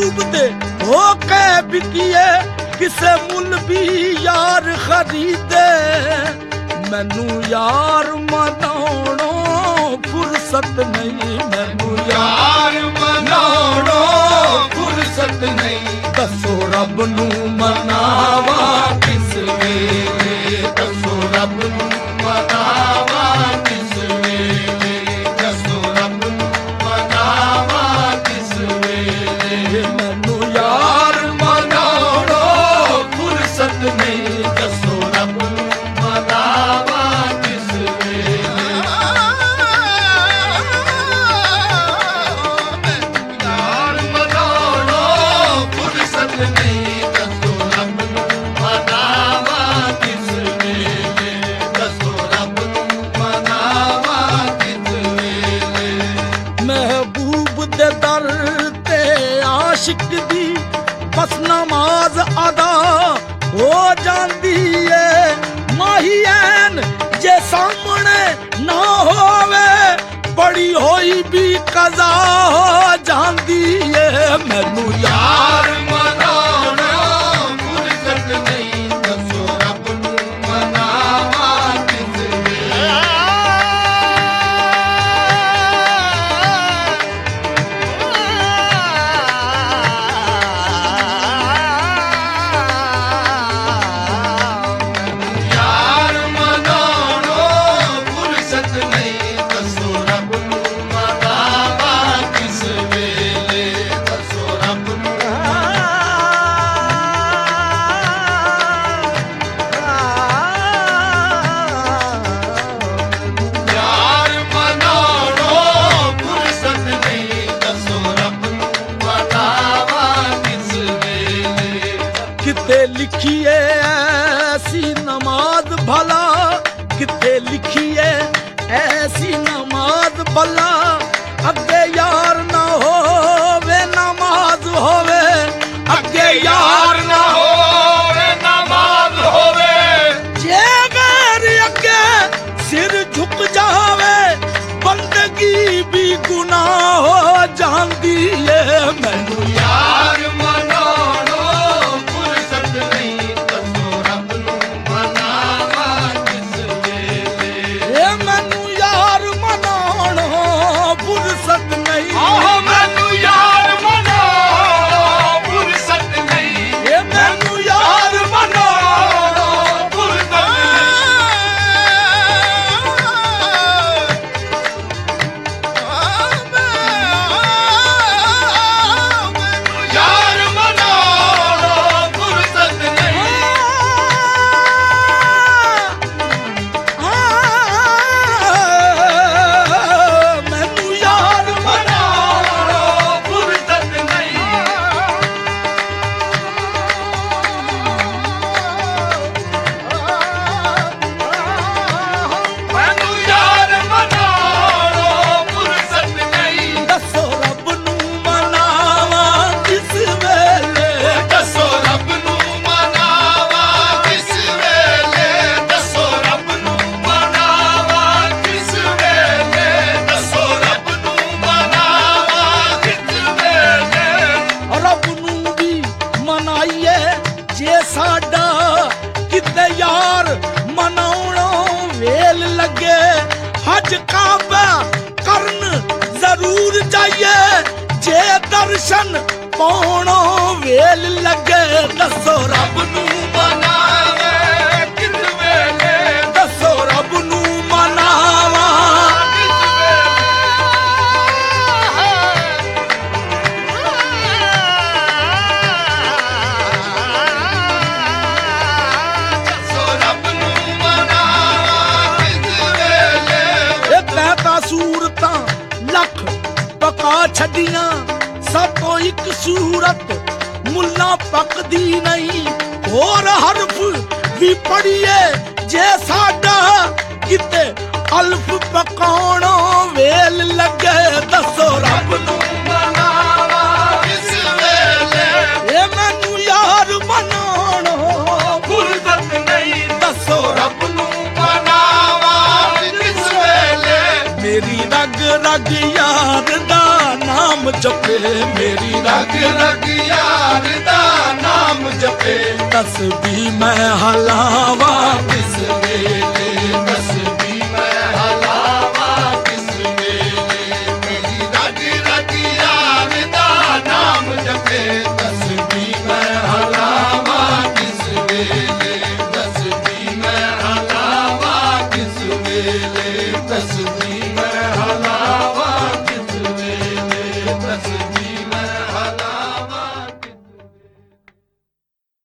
महबूब दे होके बिकिए किसे मुल भी यार खरीदे मैनू यार मनाउणो फुर्सत नहीं मैनू यार मनाउणो फुर्सत नहीं दसो रब नू मनावा किस वेले दसो रब नू मनावा किस वेले दसो रब नू मनावा किस वेले मैनू यार मनाउणो फुर्सत नहीं दसो रब नू मनावा किस वेले यार मनाउणो फुर्सत नहीं दसो रब नू मनावा किस वेले दसो रब नू मनावा किस वेले महबूब दे दर ते आशिक दी बस नमाज अदा हो जांदी है माहीएन जे सामने ना होवे बड़ी होई भी कज़ा हो जांदी है मैनू यार मनाउणो फुर्सत नहीं दसो रब नू मनावा किस वेले यार मनाउणो फुर्सत नहीं दसो रब नू मनावा किस वेले दसो रब नू यार मनाउणो फुर्सत नहीं दसो रब नू मनावा किस वेले किते लिखिए ऐसी नमाज भला किते लिखिए ऐसी नमाज भला अगे यार ना होवे नमाज होवे अगे यार ना होवे नमाज होवे जे गैर अगे सिर झुक जावे बंदगी भी गुनाह हो जांदी है मैनू यार मनाउणो फुर्सत नहीं दसो रब नू मनावा किस वेले ए मैनू यार मनाउणो फुर्सत नहीं मैनू यार मनाउणो फुर्सत नहीं ए मैनू यार मनाउणो फुर्सत यार मनाउणो फुर्सत नहीं मैनू यार मनाउणो फुर्सत नहीं मैनू यार मनाउणो फुर्सत नहीं दसो रब नू मनावा किस वेले दसो रब नू मनावा किस वेले दसो रब नू मनावा किस वेले दसो रब नू मनावा किस वेले रब नू भी मनाइए जे साडा किते यार मनाउणो वेल लगे हज काबा करन जरूर जाइए जे दर्शन पाउणो वेल लगे दसो रब नू मनावे किस वेले दसो रब नू मनावा किस दसो रब नू मनावा किस वेले ए तैता सूरतां लख पका छड़ियां सातों एक सूरत मुल्ला पकदी नहीं होर हरफ भी पढ़िए जे साडा किते अल्फ पकाउणो वेल लगे दसो रब नू मनावा किस वेले ए मैनू यार मनाउणो फुर्सत नहीं दसो रब नू मनावा किस वेले मेरी रग रग यार दा नाम ਜਪੇ ਮੇਰੀ ਰਗ ਰਗ ਯਾਰ ਦਾ ਨਾਮ ਜਪੇ ਤਸਬੀਹ ਮੈਂ ਹਲਾਵਾ ਕਿਸ ਵੇਲੇ